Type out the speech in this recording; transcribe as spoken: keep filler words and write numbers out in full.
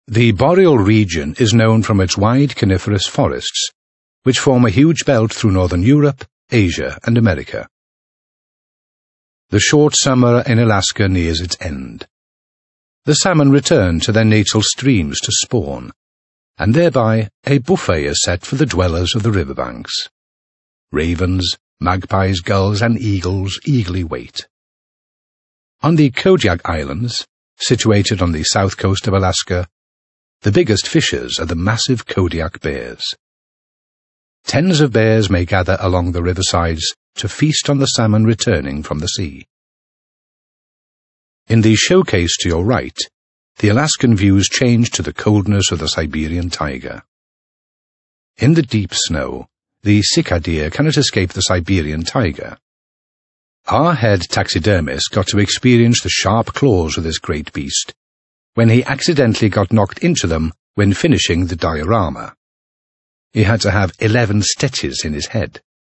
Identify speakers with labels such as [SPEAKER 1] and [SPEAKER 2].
[SPEAKER 1] The boreal region is known from its wide coniferous forests, which form a huge belt through northern Europe, Asia, and America. The short summer in Alaska nears its end. The salmon return to their natal streams to spawn, and thereby a buffet is set for the dwellers of the riverbanks. Ravens, magpies, gulls, and eagles eagerly wait. On the Kodiak Islands, situated on the south coast of Alaska, the biggest fishers are the massive Kodiak bears. Tens of bears may gather along the riversides to feast on the salmon returning from the sea. In the showcase to your right, the Alaskan views change to the coldness of the Siberian taiga. In the deep snow, the sika deer cannot escape the Siberian taiga. Our head taxidermist got to experience the sharp claws of this great beast when he accidentally got knocked into them when finishing the diorama. He had to have eleven stitches in his head.